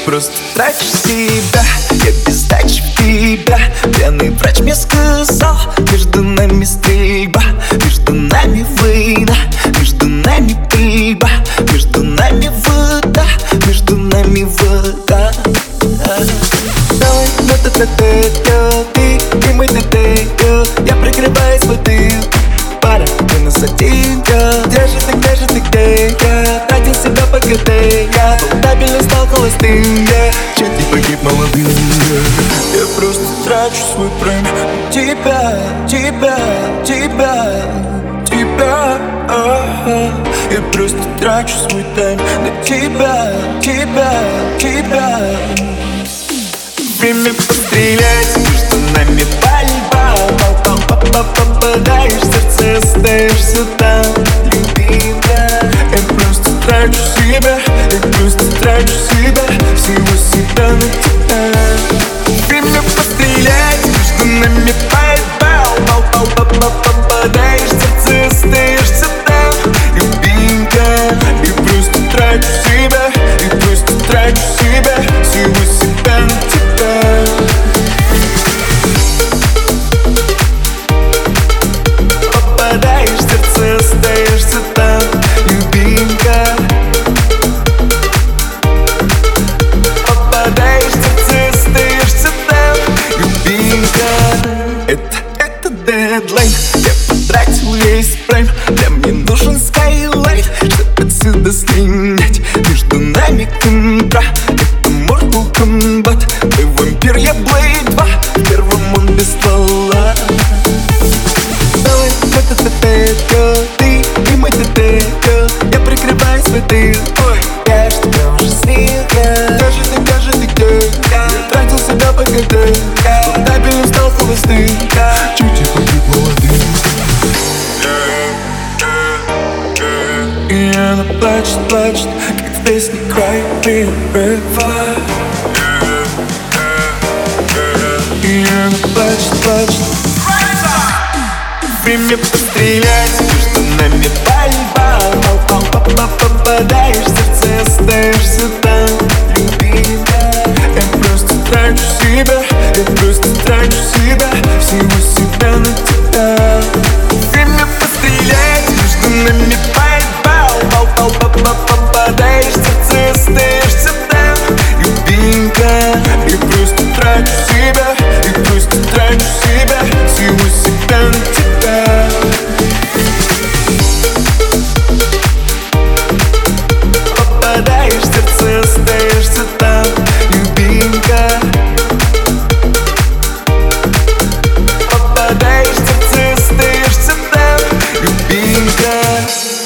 просто трачу себя, я без дачи в тебя. Пьяный врач мне сказал, между нами стрельба, между нами война, между нами пыльба, между нами вода, между нами вода. Давай, ты и мой ты, я прикрываюсь бутылкой, пара, ты нас один, где же ты, где я? Тратил себя по КТ, я стабильно стал холостым, чуть не погиб молодым. Я просто трачу свой прайм на тебя, я просто трачу свой тайм на тебя. Время пострелять, между нами пальба, попадаешь в сердце, остаешься там, любимая. Я просто трачу себя, всего себя на тебя. Время пострелять, между нами пальба, попадаешь в сердце, остаешься там, любимая. Я просто трачу себя, всего себя на тебя. Попадаешь в сердце, остаешься там, любимка. Попадаешь в сердце, остаешься там, любимка. Это дедлайн, я потратил весь прайм. Для мне нужен скайлайт, чтобы отсюда слинять. Между нами контра, это Mortal Kombat. Ты вампир, я Blade 2, в первом он без ствола. Давай, ты и мой ты, я прикрываюсь бутылкой. Я ж тебя уже слил, где же ты, где я? Тратил себя по КТ, стабильно стал холостым, чуть не погиб молодым. И она плачет, как в песне Cry Me a River. И она плачет. Время пострелять, между нами пальба, попадаешь в сердце, остаешься там, любимая. Я просто трачу себя, всего себя на тебя. Время пострелять, между нами пальба, попадаешь в сердце, остаешься там, любимка. Я просто трачу себя, всего себя на тебя. Попадаешь в сердце, остаешься там, любимка. Попадаешь в сердце, остаешься там, любимка.